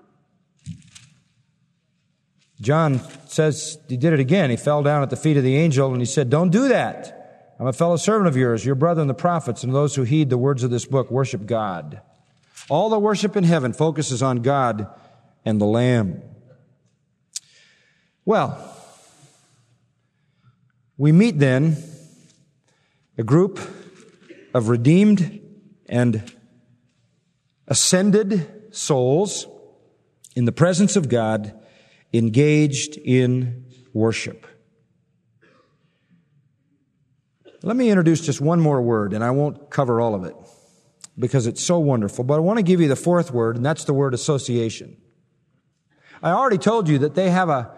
John says he did it again. He fell down at the feet of the angel and he said, don't do that. I'm a fellow servant of yours, your brethren the prophets, and those who heed the words of this book. Worship God. All the worship in heaven focuses on God and the Lamb. Well, we meet then a group of redeemed and ascended souls in the presence of God, engaged in worship. Let me introduce just one more word, and I won't cover all of it because it's so wonderful. But I want to give you the fourth word, and that's the word association. I already told you that they have a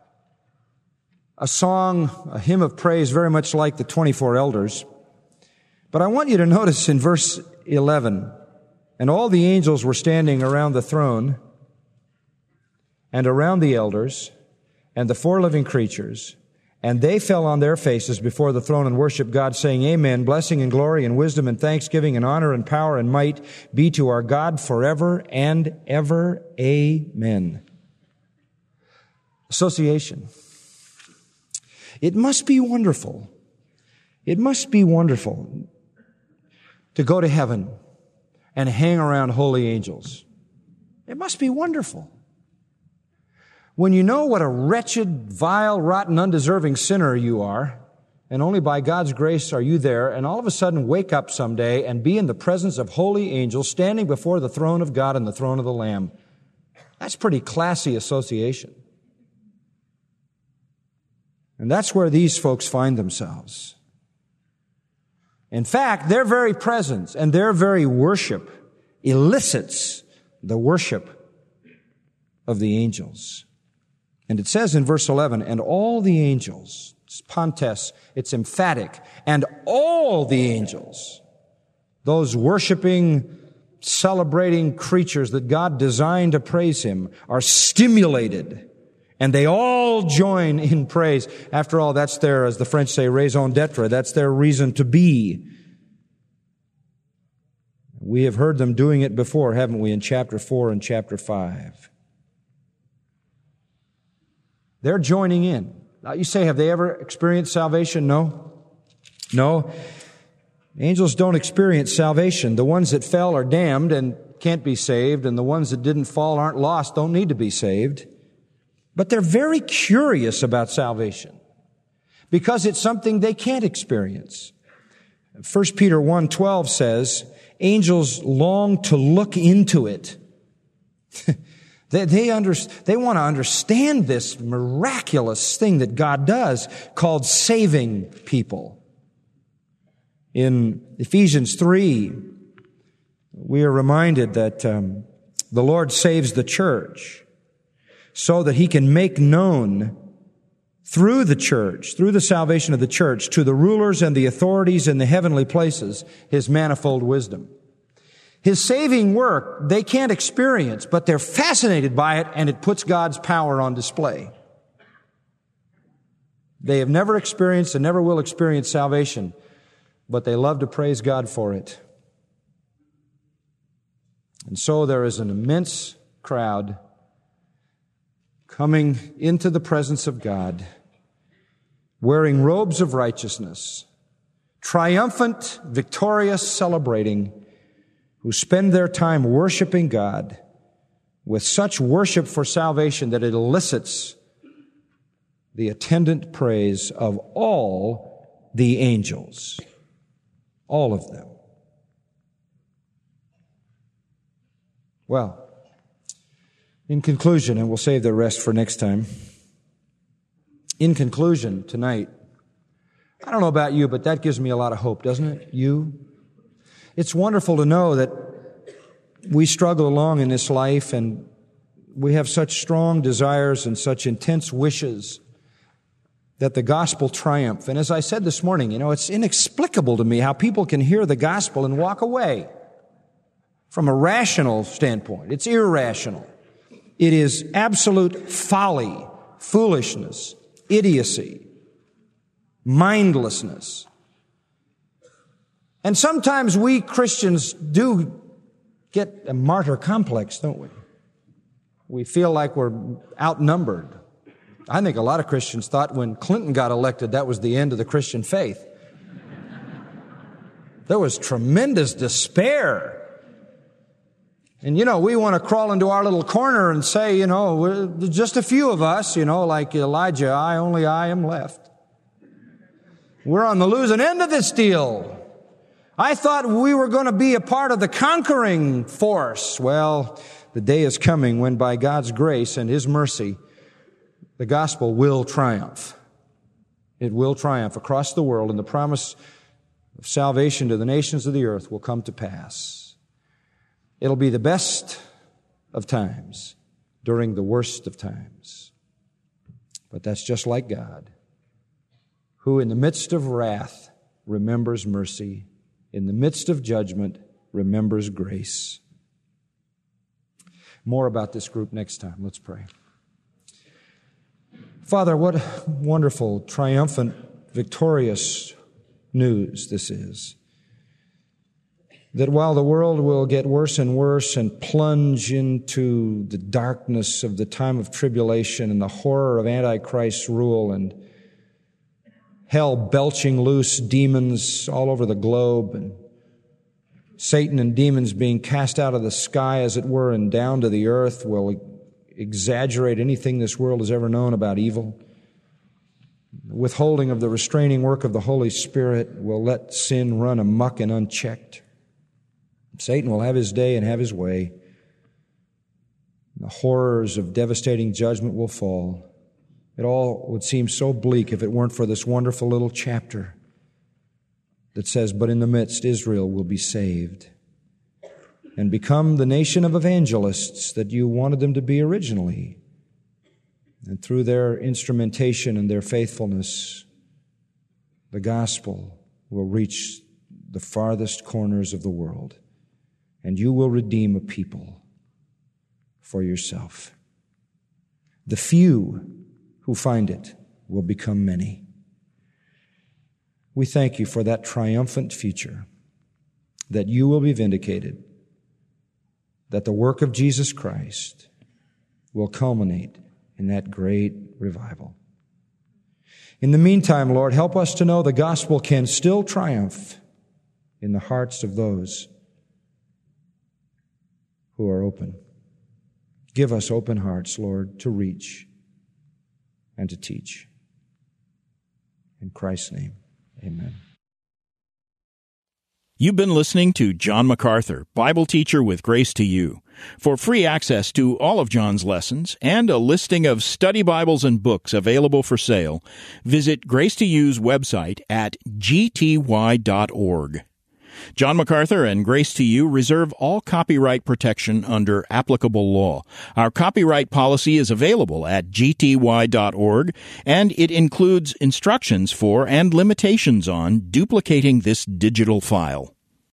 A song, a hymn of praise, very much like the twenty-four elders. But I want you to notice in verse eleven, and all the angels were standing around the throne and around the elders and the four living creatures, and they fell on their faces before the throne and worshiped God, saying, amen, blessing and glory and wisdom and thanksgiving and honor and power and might be to our God forever and ever. Amen. Association. It must be wonderful. It must be wonderful to go to heaven and hang around holy angels. It must be wonderful. When you know what a wretched, vile, rotten, undeserving sinner you are, and only by God's grace are you there, and all of a sudden wake up someday and be in the presence of holy angels standing before the throne of God and the throne of the Lamb. That's pretty classy association. And that's where these folks find themselves. In fact, their very presence and their very worship elicits the worship of the angels. And it says in verse eleven, and all the angels, it's Pontes, it's emphatic, and all the angels, those worshiping, celebrating creatures that God designed to praise Him, are stimulated. And they all join in praise. After all, that's their, as the French say, raison d'etre. That's their reason to be. We have heard them doing it before, haven't we, in chapter four and chapter five. They're joining in. Now you say, have they ever experienced salvation? No. No. Angels don't experience salvation. The ones that fell are damned and can't be saved, and the ones that didn't fall aren't lost, don't need to be saved. But they're very curious about salvation because it's something they can't experience. First Peter one twelve says, angels long to look into it. they they, under, they want to understand this miraculous thing that God does called saving people. In Ephesians three, we are reminded that um, the Lord saves the church so that He can make known through the church, through the salvation of the church, to the rulers and the authorities in the heavenly places, His manifold wisdom. His saving work, they can't experience, but they're fascinated by it, and it puts God's power on display. They have never experienced and never will experience salvation, but they love to praise God for it. And so there is an immense crowd coming into the presence of God, wearing robes of righteousness, triumphant, victorious, celebrating, who spend their time worshiping God with such worship for salvation that it elicits the attendant praise of all the angels. All of them. Well, in conclusion, and we'll save the rest for next time. In conclusion, tonight, I don't know about you, but that gives me a lot of hope, doesn't it? You? It's wonderful to know that we struggle along in this life and we have such strong desires and such intense wishes that the gospel triumph. And as I said this morning, you know, it's inexplicable to me how people can hear the gospel and walk away. From a rational standpoint, it's irrational. It is absolute folly, foolishness, idiocy, mindlessness. And sometimes we Christians do get a martyr complex, don't we? We feel like we're outnumbered. I think a lot of Christians thought when Clinton got elected, that was the end of the Christian faith. There was tremendous despair. And, you know, we want to crawl into our little corner and say, you know, we're just a few of us, you know, like Elijah, I, only I am left. We're on the losing end of this deal. I thought we were going to be a part of the conquering force. Well, the day is coming when by God's grace and His mercy, the gospel will triumph. It will triumph across the world, and the promise of salvation to the nations of the earth will come to pass. It'll be the best of times during the worst of times. But that's just like God, who in the midst of wrath remembers mercy, in the midst of judgment remembers grace. More about this group next time. Let's pray. Father, what wonderful, triumphant, victorious news this is. That while the world will get worse and worse and plunge into the darkness of the time of tribulation and the horror of Antichrist's rule and hell belching loose demons all over the globe and Satan and demons being cast out of the sky, as it were, and down to the earth will exaggerate anything this world has ever known about evil. The withholding of the restraining work of the Holy Spirit will let sin run amok and unchecked. Satan will have his day and have his way. The horrors of devastating judgment will fall. It all would seem so bleak if it weren't for this wonderful little chapter that says, but in the midst, Israel will be saved and become the nation of evangelists that you wanted them to be originally. And through their instrumentation and their faithfulness, the gospel will reach the farthest corners of the world. And you will redeem a people for yourself. The few who find it will become many. We thank you for that triumphant future, that you will be vindicated, that the work of Jesus Christ will culminate in that great revival. In the meantime, Lord, help us to know the gospel can still triumph in the hearts of those who are open. Give us open hearts, Lord, to reach and to teach. In Christ's name, amen. You've been listening to John MacArthur, Bible teacher with Grace to You. For free access to all of John's lessons and a listing of study Bibles and books available for sale, visit Grace to You's website at g t y dot org. John MacArthur and Grace to You reserve all copyright protection under applicable law. Our copyright policy is available at g t y dot org, and it includes instructions for and limitations on duplicating this digital file.